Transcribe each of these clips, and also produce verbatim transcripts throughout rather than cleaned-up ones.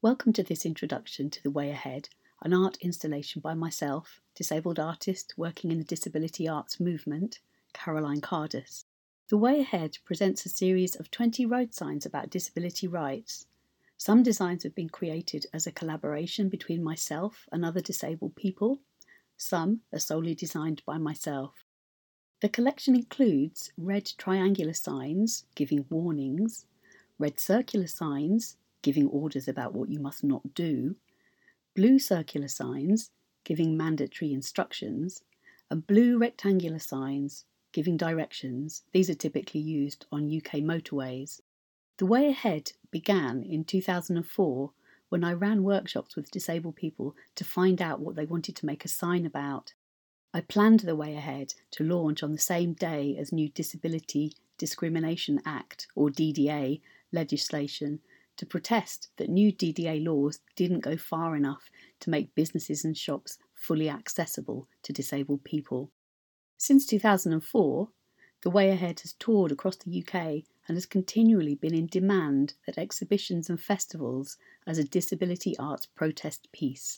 Welcome to this introduction to The Way Ahead, an art installation by myself, disabled artist working in the disability arts movement, Caroline Cardus. The Way Ahead presents a series of twenty road signs about disability rights. Some designs have been created as a collaboration between myself and other disabled people. Some are solely designed by myself. The collection includes red triangular signs giving warnings, red circular signs giving orders about what you must not do, blue circular signs giving mandatory instructions, and blue rectangular signs giving directions. These are typically used on U K motorways. The Way Ahead began in two thousand four when I ran workshops with disabled people to find out what they wanted to make a sign about. I planned The Way Ahead to launch on the same day as new Disability Discrimination Act, or D D A, legislation to protest that new D D A laws didn't go far enough to make businesses and shops fully accessible to disabled people. Since two thousand four, The Way Ahead has toured across the U K and has continually been in demand at exhibitions and festivals as a disability arts protest piece.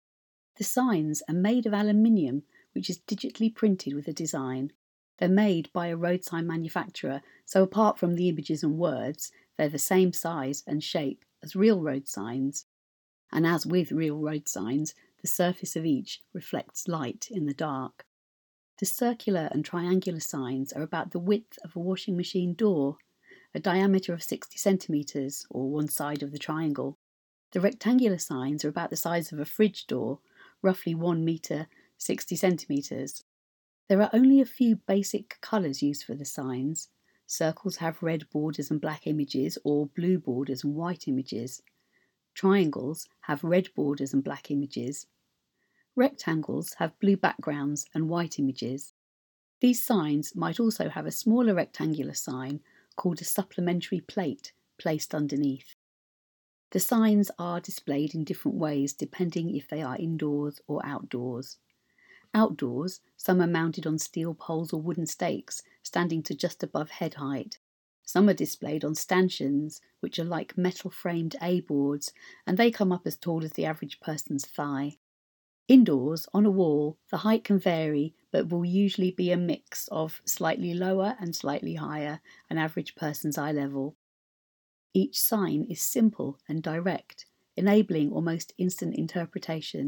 The signs are made of aluminium, which is digitally printed with a design. They're made by a road sign manufacturer, so apart from the images and words, they're the same size and shape as real road signs. And as with real road signs, the surface of each reflects light in the dark. The circular and triangular signs are about the width of a washing machine door, a diameter of sixty centimetres, or one side of the triangle. The rectangular signs are about the size of a fridge door, roughly one metre, sixty centimetres. There are only a few basic colours used for the signs. Circles have red borders and black images, or blue borders and white images. Triangles have red borders and black images. Rectangles have blue backgrounds and white images. These signs might also have a smaller rectangular sign called a supplementary plate placed underneath. The signs are displayed in different ways depending if they are indoors or outdoors. Outdoors, some are mounted on steel poles or wooden stakes, standing to just above head height. Some are displayed on stanchions, which are like metal-framed A-boards, and they come up as tall as the average person's thigh. Indoors, on a wall, the height can vary, but will usually be a mix of slightly lower and slightly higher, an average person's eye level. Each sign is simple and direct, enabling almost instant interpretation.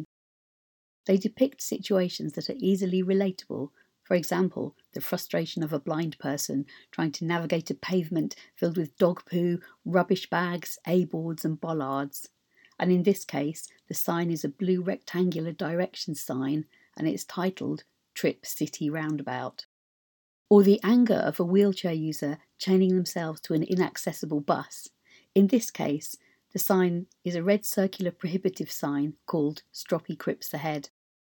They depict situations that are easily relatable. For example, the frustration of a blind person trying to navigate a pavement filled with dog poo, rubbish bags, A-boards and bollards. And in this case, the sign is a blue rectangular direction sign and it's titled Trip City Roundabout. Or the anger of a wheelchair user chaining themselves to an inaccessible bus. In this case, the sign is a red circular prohibitive sign called Stroppy Crips Ahead.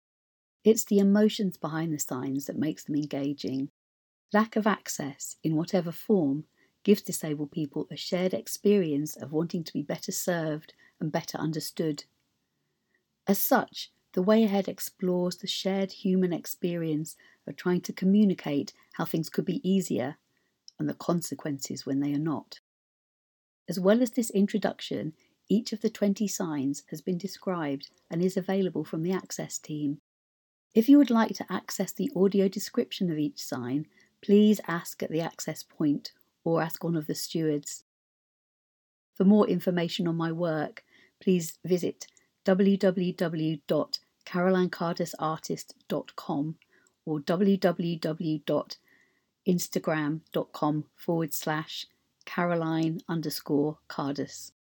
It's the emotions behind the signs that makes them engaging. Lack of access, in whatever form, gives disabled people a shared experience of wanting to be better served and better understood. As such, The Way Ahead explores the shared human experience of trying to communicate how things could be easier and the consequences when they are not. As well as this introduction, each of the twenty signs has been described and is available from the Access team. If you would like to access the audio description of each sign, please ask at the access point or ask one of the stewards. For more information on my work, please visit w w w dot caroline cardus artist dot com or w w w dot instagram dot com forward slash caroline underscore cardus.